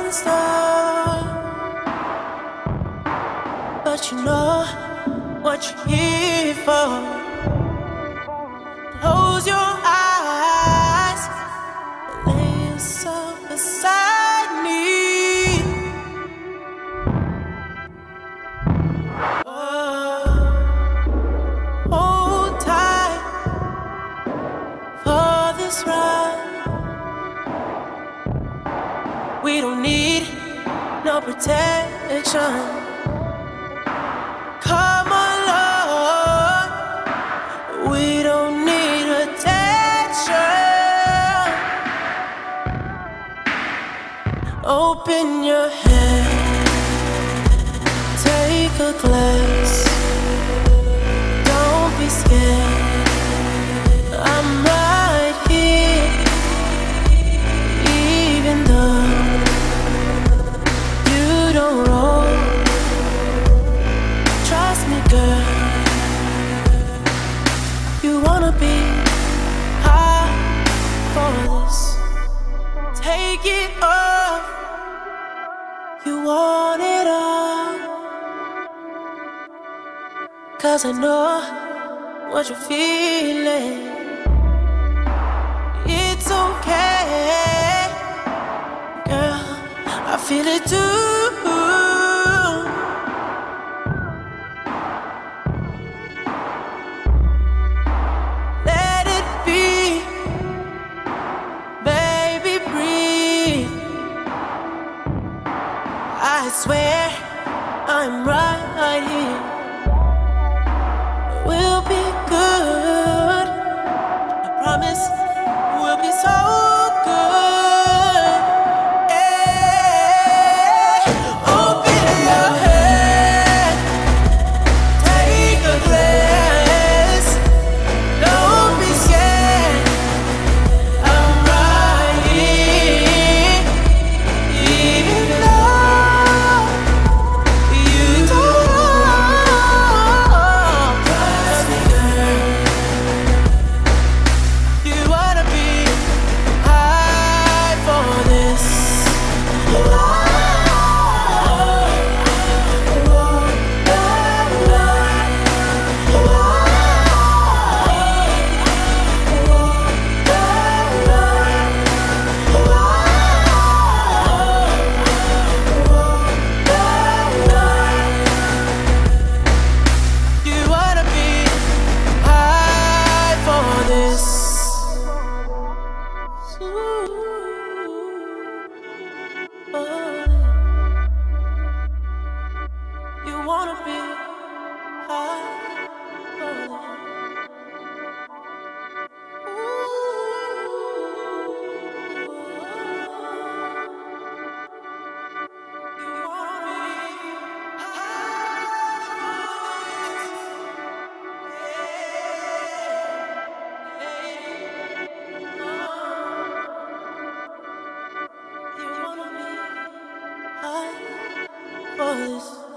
falling star, but you know what you're here for. Close your eyes, lay yourself beside me. Hold tight for this ride. We don't need no protection. Come along, we don't need attention. Open your head, take a glass. Don't be scared, I'm right here. Even though you don't roll, trust me, girl. You wanna be high for this. Take it off. You want it all. 'Cause I know what you're feeling. It's okay, girl, I feel it too. Let it be, baby, breathe. I swear I'm right here. We'll be good, I promise we'll be so good. Hey, open your head, take a glass. Don't be scared, I'm right here. Even though you don't trust me, girl. You wanna be high for this. You wanna be high for this. You wanna be high for this. You wanna be high for this.